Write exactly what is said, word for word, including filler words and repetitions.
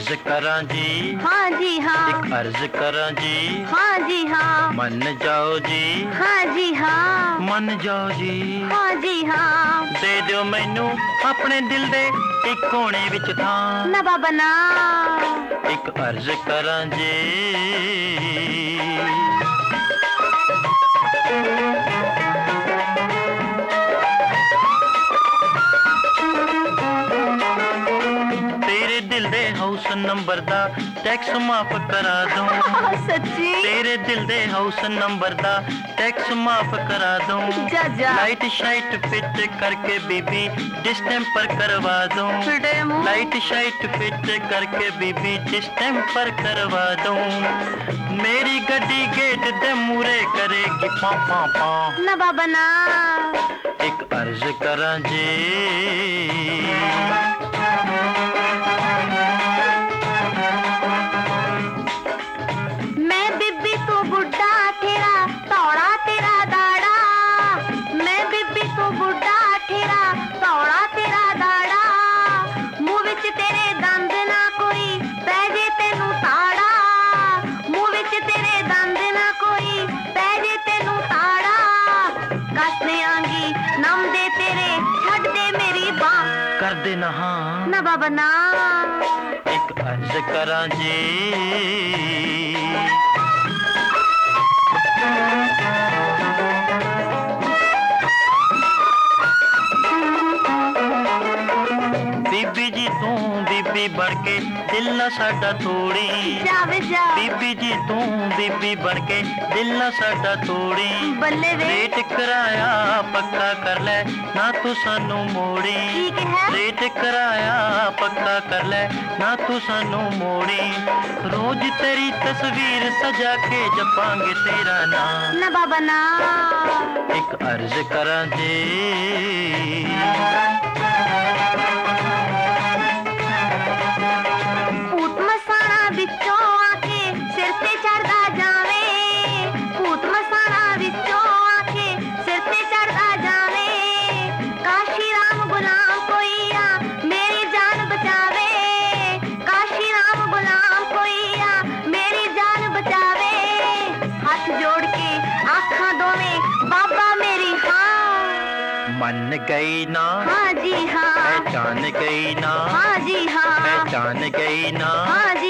अर्ज करा जी, हाँ जी हाँ, एक अर्ज करा जी, हाँ जी हाँ, मन जाओ जी, हाँ जी हाँ, मन जाओ जी, हाँ जी हाँ। दे दियो मैनू अपने दिल दे एक कोने विच थां, ना बाबा ना, एक अर्ज करा जी। तेरे दिल दे हाउस नंबर दा टैक्स माफ करा दूं, सच्ची तेरे दिल दे हाउस नंबर दा टैक्स माफ करा दूं, जा जा लाइट शाइट फिट करके बीबी डिस्टेंपर करवा दूं, फिटे मुंह लाइट शाइट फिट करके बीबी डिस्टेंपर करवा दूं, मेरी गड्डी गेट दे मूरे करेगी पा पा पा, ना बाबा ना, एक अर्ज करा जी। मैं बीबी तू बुढ़ा ठेरा तौड़ा तेरा दाड़ा, मैं बीबी तू बुढ़ा ठेरा तौड़ा तेरा दाड़ा, मुंह विच तेरे दंद ना कोई पै जे तेनू ताड़ा, मुंह विच तेरे दंद ना कोई पै जे तेनू ताड़ा, कस देआंगी नम दे तेरे छड्ड दे मेरी बांह, कर दे ना हाँ, ना बाबा ना, एक अर्ज करा जी। बीबी जी तू बीबी बन के दिल ना साडा तोड़ी, जावे जा बीबी जी तू बीबी बन के दिल ना साडा तोड़ी, बल्ले वे रेट कराया पक्का कर ले ना तू सानू मोड़ी, ठीक है रेट कराया पक्का कर ले ना तू सानू मोड़ी, रोज तेरी तस्वीर सजा के जपांगे तेरा नाम, ना बाबा ना, एक अर्ज करा जी। ਭੂਤ ਮਸਾਣਾ ਵਿੱਚੋਂ ਆ ਕੇ ਸਿਰ ਤੇ ਚੜਦਾ ਜਾਵੇ, ਭੂਤ ਮਸਾਣਾ ਵਿੱਚੋਂ ਆ ਕੇ ਸਿਰ ਤੇ ਚੜਦਾ ਜਾਵੇ, ਕਾਸ਼ੀ ਰਾਮ ਗੁਲਾਮ ਕੋਈ ਆ ਮੇਰੀ ਜਾਨ ਬਚਾਵੇ, ਕਾਸ਼ੀ ਰਾਮ ਗੁਲਾਮ ਕੋਈ ਆ ਮੇਰੀ ਜਾਨ ਬਚਾਵੇ, ਹੱਥ ਜੋੜ ਕੇ ਆਖਾਂ ਦੋਵੇਂ ਬਾਬਾ ਮੇਰੀ ਹਾਂ, मन गई ना हाँ जी हाँ, पहचान गई ना, हाँ जी हाँ, पहचान गई ना, हाँ